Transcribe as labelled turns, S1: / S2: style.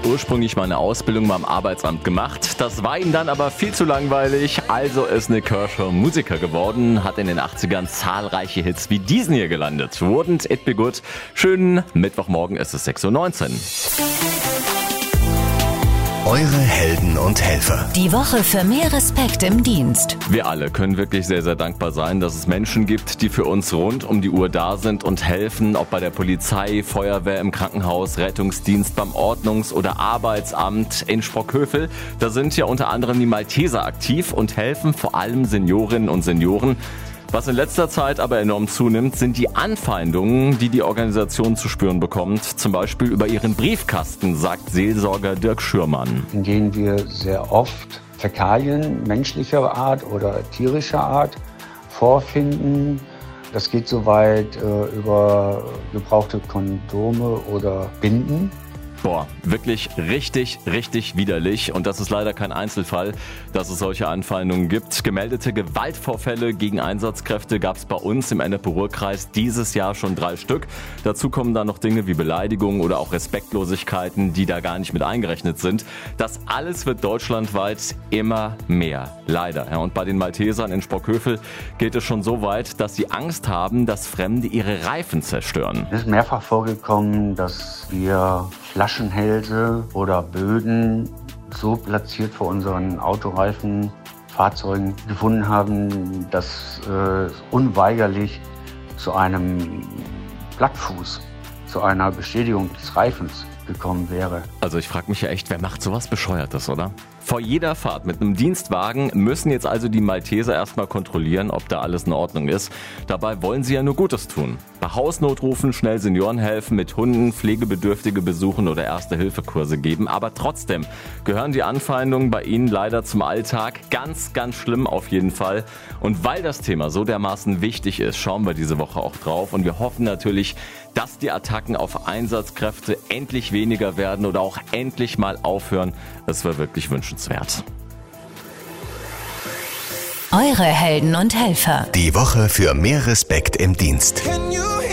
S1: ursprünglich mal eine Ausbildung beim Arbeitsamt gemacht. Das war ihm dann aber viel zu langweilig, also ist Nik Kershaw Musiker geworden, hat in den 80ern zahlreiche Hits wie diesen hier gelandet. Wouldn't It Be Good? Schönen Mittwochmorgen, ist es 6:19 Uhr.
S2: Eure Helden und Helfer.
S3: Die Woche für mehr Respekt im Dienst.
S1: Wir alle können wirklich sehr, sehr dankbar sein, dass es Menschen gibt, die für uns rund um die Uhr da sind und helfen, ob bei der Polizei, Feuerwehr, im Krankenhaus, Rettungsdienst, beim Ordnungs- oder Arbeitsamt in Sprockhövel. Da sind ja unter anderem die Malteser aktiv und helfen vor allem Seniorinnen und Senioren. Was in letzter Zeit aber enorm zunimmt, sind die Anfeindungen, die die Organisation zu spüren bekommt. Zum Beispiel über ihren Briefkasten, sagt Seelsorger Dirk Schürmann.
S4: In denen wir sehr oft Fäkalien menschlicher Art oder tierischer Art vorfinden. Das geht so weit über gebrauchte Kondome oder Binden.
S1: Boah, wirklich richtig, richtig widerlich. Und das ist leider kein Einzelfall, dass es solche Anfeindungen gibt. Gemeldete Gewaltvorfälle gegen Einsatzkräfte gab es bei uns im NRW-Ruhr-Kreis dieses Jahr schon 3 Stück. Dazu kommen dann noch Dinge wie Beleidigungen oder auch Respektlosigkeiten, die da gar nicht mit eingerechnet sind. Das alles wird deutschlandweit immer mehr. Leider. Ja, und bei den Maltesern in Sprockhövel geht es schon so weit, dass sie Angst haben, dass Fremde ihre Reifen zerstören.
S4: Es ist mehrfach vorgekommen, dass wir Flaschenhälse oder Böden so platziert vor unseren Autoreifen, Fahrzeugen gefunden haben, dass es unweigerlich zu einem Plattfuß, zu einer Beschädigung des Reifens gekommen wäre.
S1: Also ich frage mich ja echt, wer macht sowas Bescheuertes, oder? Vor jeder Fahrt mit einem Dienstwagen müssen jetzt also die Malteser erstmal kontrollieren, ob da alles in Ordnung ist. Dabei wollen sie ja nur Gutes tun. Bei Hausnotrufen schnell Senioren helfen, mit Hunden Pflegebedürftige besuchen oder Erste-Hilfe-Kurse geben. Aber trotzdem gehören die Anfeindungen bei ihnen leider zum Alltag. Ganz, ganz schlimm auf jeden Fall. Und weil das Thema so dermaßen wichtig ist, schauen wir diese Woche auch drauf. Und wir hoffen natürlich, dass die Attacken auf Einsatzkräfte endlich weniger werden oder auch endlich mal aufhören. Es wäre wirklich wünschenswert.
S3: Eure Helden und Helfer.
S2: Die Woche für mehr Respekt im Dienst.
S5: Can you